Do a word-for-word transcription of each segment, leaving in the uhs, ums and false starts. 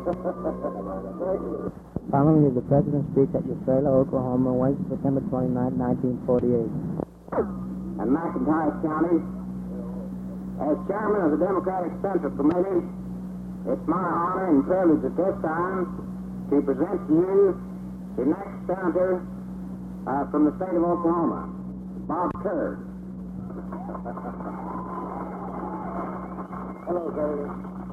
Following is the President's speech at Eufaula, Oklahoma, Wednesday, September twenty-ninth, nineteen forty-eight. And McIntyre County, as chairman of the Democratic Central Committee, it's my honor and privilege at this time to present to you the next senator uh, from the state of Oklahoma, Bob Kerr. Hello, Senator.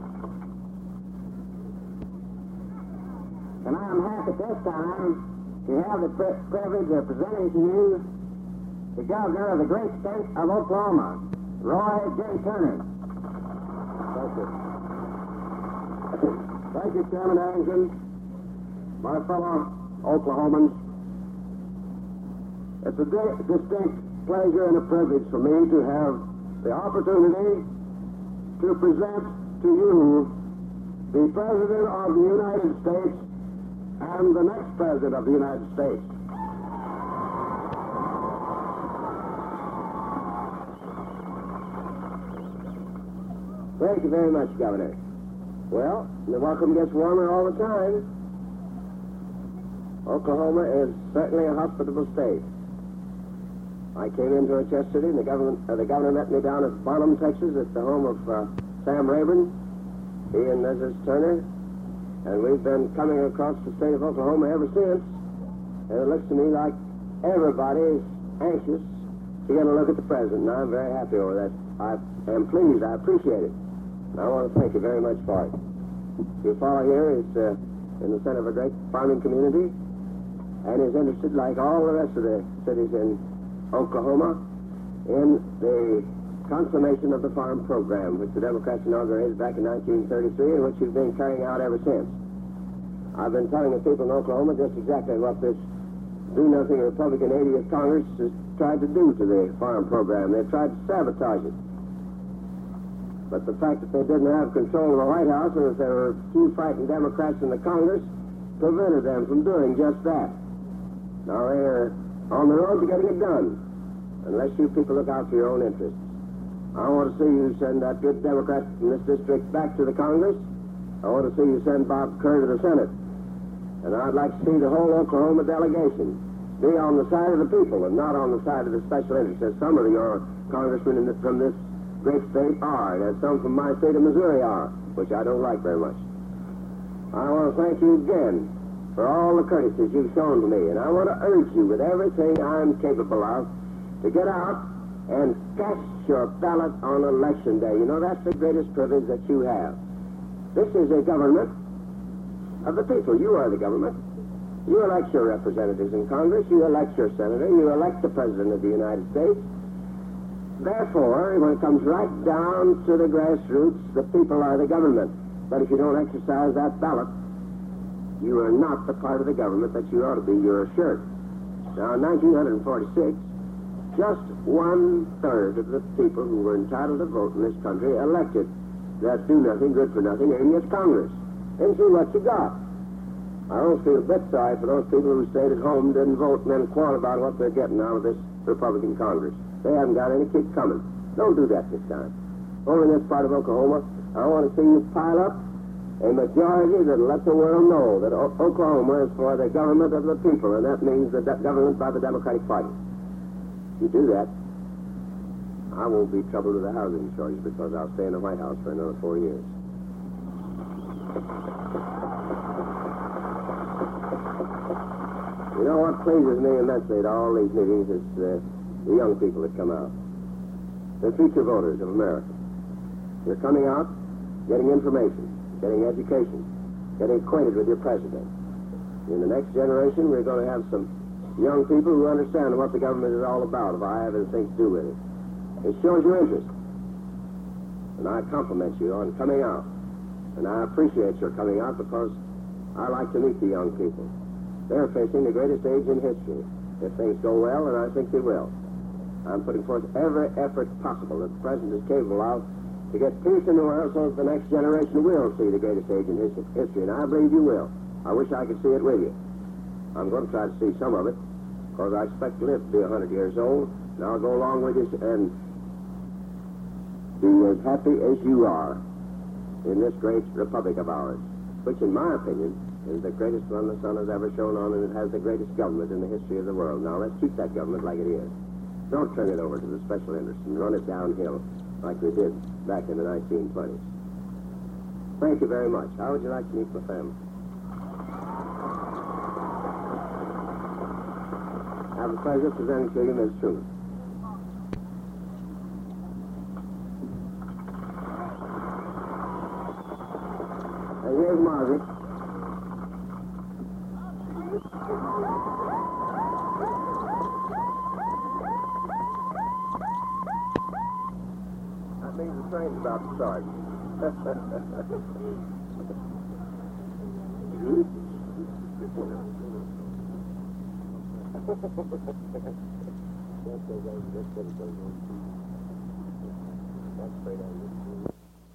And I am happy at this time to have the pri- privilege of presenting to you the governor of the great state of Oklahoma, Roy J. Turner. Thank you. Thank you, Chairman Harrington. My fellow Oklahomans, it's a di- distinct pleasure and a privilege for me to have the opportunity to present to you the President of the United States and the next President of the United States. Thank you very much, Governor. Well, the welcome gets warmer all the time. Oklahoma is certainly a hospitable state. I came into it yesterday, and the, government, uh, the governor met me down at Bonham, Texas, at the home of uh, Sam Rayburn, he and Missus Turner, and we've been coming across the state of Oklahoma ever since, and it looks to me like everybody is anxious to get a look at the president, and I'm very happy over that. I am pleased. I appreciate it. And I want to thank you very much for it. Your fellow here is uh, in the center of a great farming community, and is interested, like all the rest of the cities in Oklahoma, in the consummation of the farm program, which the Democrats inaugurated back in nineteen thirty-three, and which we've been carrying out ever since. I've been telling the people in Oklahoma just exactly what this do-nothing Republican eightieth Congress has tried to do to the farm program. They've tried to sabotage it. But the fact that they didn't have control of the White House, and that there were a few fighting Democrats in the Congress, prevented them from doing just that. Now they're on the road to getting it done, unless you people look out for your own interests. I want to see you send that good Democrat from this district back to the Congress. I want to see you send Bob Kerr to the Senate. And I'd like to see the whole Oklahoma delegation be on the side of the people and not on the side of the special interests, as some of your congressmen in this, from this great state are, and as some from my state of Missouri are, which I don't like very much. I want to thank you again for all the courtesies you've shown to me, and I want to urge you with everything I'm capable of to get out and cast your ballot on election day. You know, that's the greatest privilege that you have. This is a government of the people. You are the government. You elect your representatives in Congress. You elect your senator. You elect the President of the United States. Therefore, when it comes right down to the grassroots, the people are the government. But if you don't exercise that ballot, you are not the part of the government that you ought to be. You're a shirk. Now, in nineteen forty-six, just one-third of the people who were entitled to vote in this country elected that do-nothing, good-for-nothing eightieth Congress. And see what you got. I don't feel a bit sorry for those people who stayed at home, didn't vote, and then quarrel about what they're getting out of this Republican Congress. They haven't got any kick coming. Don't do that this time. Over in this part of Oklahoma, I want to see you pile up a majority that'll let the world know that o- Oklahoma is for the government of the people, and that means the de- government by the Democratic Party. You do that, I won't be troubled with the housing shortage because I'll stay in the White House for another four years. You know what pleases me immensely at all these meetings is uh, the young people that come out. The future voters of America. They're coming out, getting information, getting education, getting acquainted with your president. In the next generation, we're going to have some young people who understand what the government is all about, if I have anything to do with it. It shows your interest. And I compliment you on coming out. And I appreciate your coming out because I like to meet the young people. They're facing the greatest age in history. If things go well, and I think they will. I'm putting forth every effort possible that the President is capable of to get peace in the world so that the next generation will see the greatest age in his history, and I believe you will. I wish I could see it with you. I'm going to try to see some of it, because I expect to live to be one hundred years old, and I'll go along with you and be as happy as you are in this great republic of ours. which in my opinion is the greatest one the sun has ever shone on, and it has the greatest government in the history of the world. Now let's keep that government like it is. Don't turn it over to the special interests and run it downhill like we did back in the nineteen twenties. Thank you very much. How would you like to meet my family? I have the pleasure of presenting to you Miz Truman. And here's Margaret. That means the train's about to start. That's great.